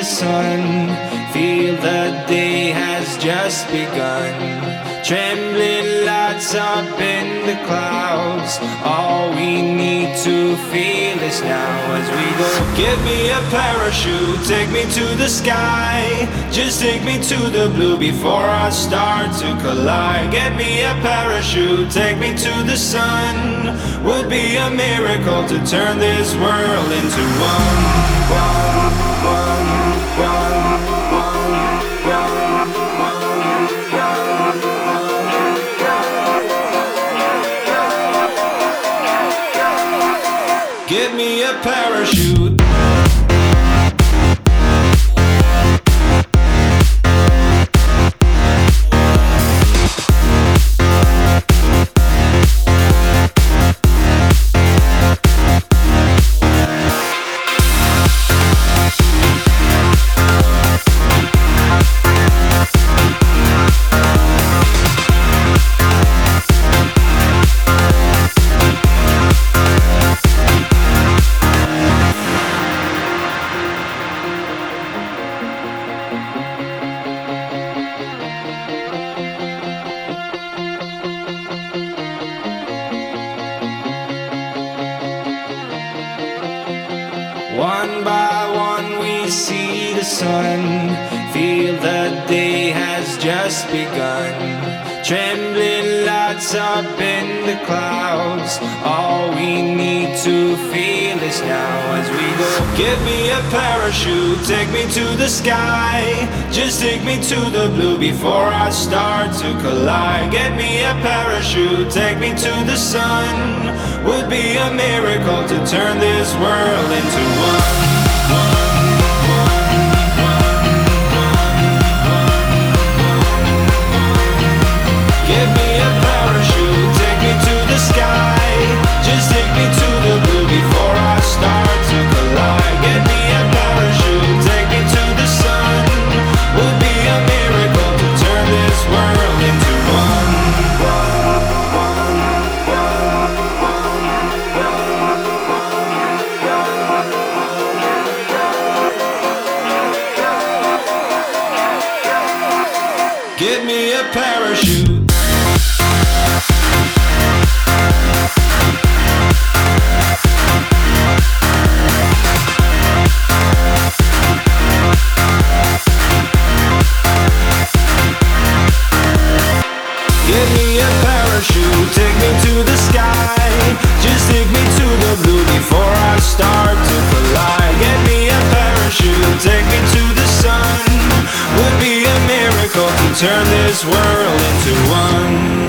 sun, feel the day has just begun. Trembling lights up in the clouds, all we need to feel is now as we go. Give me a parachute, take me to the sky, just take me to the blue before I start to collide. Get me a parachute, take me to the sun, would be a miracle to turn this world into Give me a parachute. One by one we see the sun, feel the day has just begun. Trembling lights up in the clouds, all we need to feel is now as we go. Give me a parachute, take me to the sky, just take me to the blue before I start to collide. Get me a parachute, take me to the sun, would be a miracle to turn this world into one. Give me a parachute, take me to the sky, just take me to the blue before I start to collide. Get me a parachute, take me to the sun, would be a miracle to turn this world into one. Give me a parachute. Give me a parachute, take me to the sky, just take me to the blue before I start to collide. Get me a parachute, take me to the sun, would be a miracle to turn this world into one.